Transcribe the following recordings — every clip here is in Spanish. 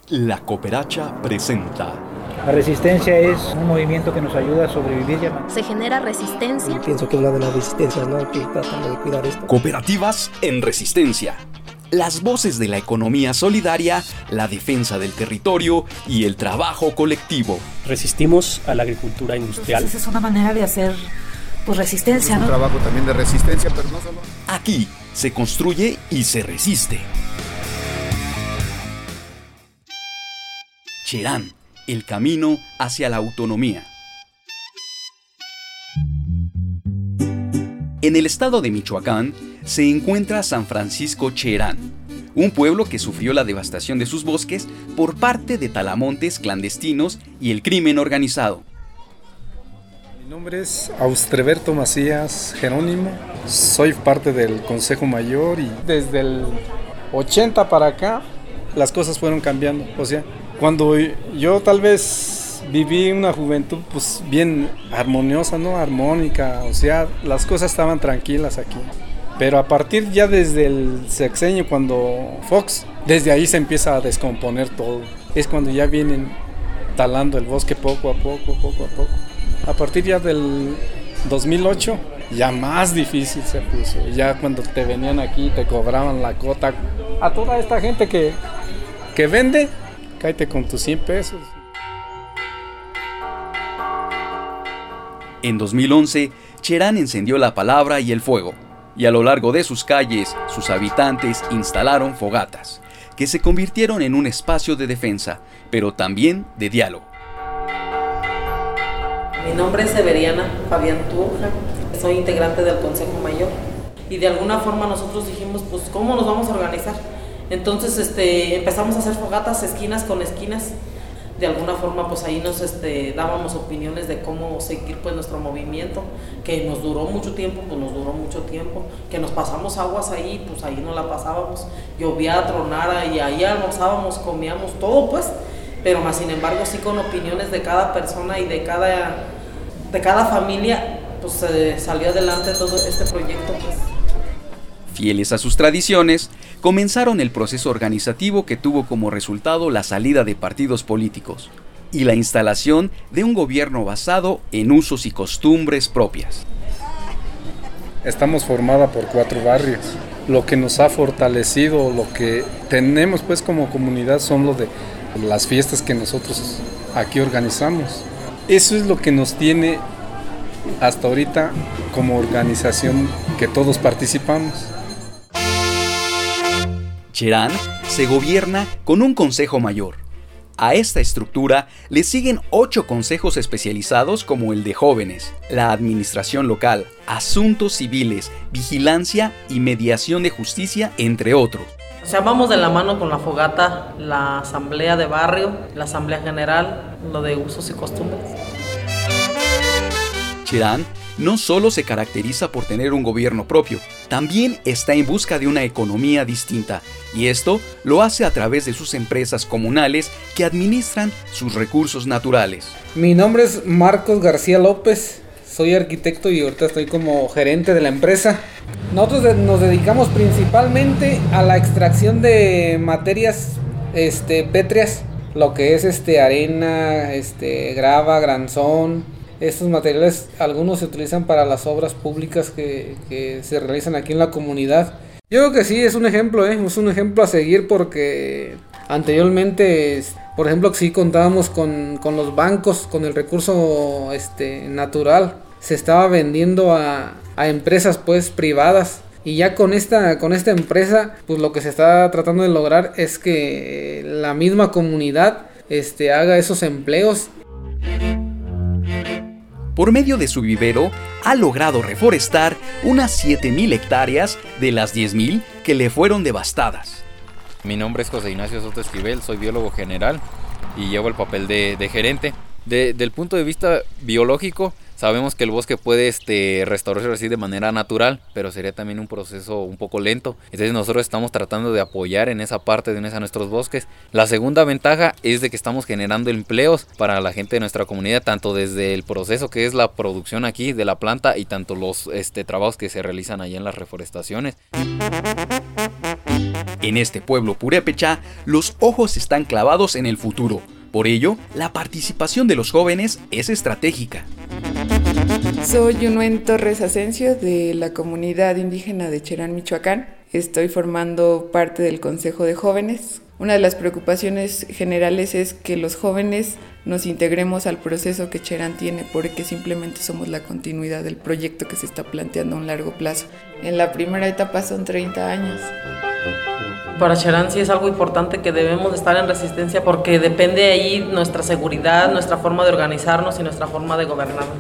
La Cooperacha presenta. La resistencia es un movimiento que nos ayuda a sobrevivir. Se genera resistencia. Pienso que es una de las resistencias, ¿no? Que tratando de cuidar esto. Cooperativas en resistencia. Las voces de la economía solidaria, la defensa del territorio y el trabajo colectivo. Resistimos a la agricultura industrial. Pues esa es una manera de hacer resistencia, ¿no? Es un trabajo también de resistencia, pero no solo. Aquí se construye y se resiste. Cherán, el camino hacia la autonomía. En el estado de Michoacán se encuentra San Francisco Cherán, un pueblo que sufrió la devastación de sus bosques por parte de talamontes clandestinos y el crimen organizado. Mi nombre es Austreberto Macías Jerónimo, soy parte del Consejo Mayor y desde el 80 para acá las cosas fueron cambiando. O sea, cuando yo tal vez viví una juventud pues bien armoniosa, ¿no? Armónica, o sea, las cosas estaban tranquilas aquí. Pero a partir ya desde el sexenio, cuando Fox, desde ahí se empieza a descomponer todo. Es cuando ya vienen talando el bosque poco a poco. A partir ya del 2008, ya más difícil se puso. Ya cuando te venían aquí, te cobraban la cota. A toda esta gente que vende, cállate con tus 100 pesos. En 2011, Cherán encendió la palabra y el fuego, y a lo largo de sus calles, sus habitantes instalaron fogatas, que se convirtieron en un espacio de defensa, pero también de diálogo. Mi nombre es Severiana Fabián Turja, soy integrante del Consejo Mayor, y de alguna forma nosotros dijimos, pues, ¿cómo nos vamos a organizar? Entonces empezamos a hacer fogatas esquinas con esquinas. De alguna forma pues ahí nos dábamos opiniones de cómo seguir pues nuestro movimiento, que nos duró mucho tiempo, que nos pasamos aguas ahí, pues ahí no la pasábamos, llovía, tronara y ahí almorzábamos, comíamos todo pues, pero más sin embargo sí con opiniones de cada persona y de cada familia pues salió adelante todo este proyecto pues. Fieles a sus tradiciones, comenzaron el proceso organizativo que tuvo como resultado la salida de partidos políticos y la instalación de un gobierno basado en usos y costumbres propias. Estamos formada por 4 barrios. Lo que nos ha fortalecido, lo que tenemos pues como comunidad son lo de las fiestas que nosotros aquí organizamos. Eso es lo que nos tiene hasta ahorita como organización que todos participamos. Cherán se gobierna con un consejo mayor. A esta estructura le siguen 8 consejos especializados como el de jóvenes, la administración local, asuntos civiles, vigilancia y mediación de justicia, entre otros. O sea, vamos de la mano con la fogata, la asamblea de barrio, la asamblea general, lo de usos y costumbres. Cherán no solo se caracteriza por tener un gobierno propio, también está en busca de una economía distinta, y esto lo hace a través de sus empresas comunales que administran sus recursos naturales. Mi nombre es Marcos García López, soy arquitecto y ahorita estoy como gerente de la empresa. Nosotros nos dedicamos principalmente a la extracción de materias pétreas, lo que es arena, grava, granzón. Estos materiales, algunos se utilizan para las obras públicas que se realizan aquí en la comunidad. Yo creo que sí, es un ejemplo, es un ejemplo a seguir porque anteriormente, por ejemplo, sí contábamos con los bancos, con el recurso natural. Se estaba vendiendo a empresas pues privadas. Y ya con esta empresa, pues lo que se está tratando de lograr es que la misma comunidad haga esos empleos. Por medio de su vivero, ha logrado reforestar unas 7,000 hectáreas de las 10,000 que le fueron devastadas. Mi nombre es José Ignacio Soto Esquivel, soy biólogo general y llevo el papel de gerente. Del punto de vista biológico, sabemos que el bosque puede restaurarse así de manera natural, pero sería también un proceso un poco lento. Entonces nosotros estamos tratando de apoyar en esa parte de a nuestros bosques. La segunda ventaja es de que estamos generando empleos para la gente de nuestra comunidad, tanto desde el proceso que es la producción aquí de la planta y tanto los trabajos que se realizan allá en las reforestaciones. En este pueblo purépecha, los ojos están clavados en el futuro. Por ello, la participación de los jóvenes es estratégica. Soy Yunuen Torres Asensio de la comunidad indígena de Cherán, Michoacán. Estoy formando parte del Consejo de Jóvenes. Una de las preocupaciones generales es que los jóvenes nos integremos al proceso que Cherán tiene, porque simplemente somos la continuidad del proyecto que se está planteando a un largo plazo. En la primera etapa son 30 años. Para Cherán sí es algo importante que debemos de estar en resistencia, porque depende de ahí nuestra seguridad, nuestra forma de organizarnos y nuestra forma de gobernarnos.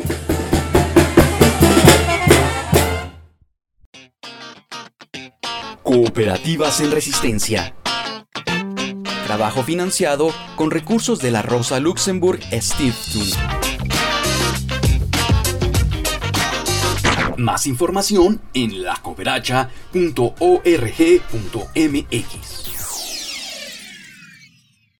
Cooperativas en Resistencia. Trabajo financiado con recursos de la Rosa Luxemburg Stiftung. Más información en lacooperacha.org.mx.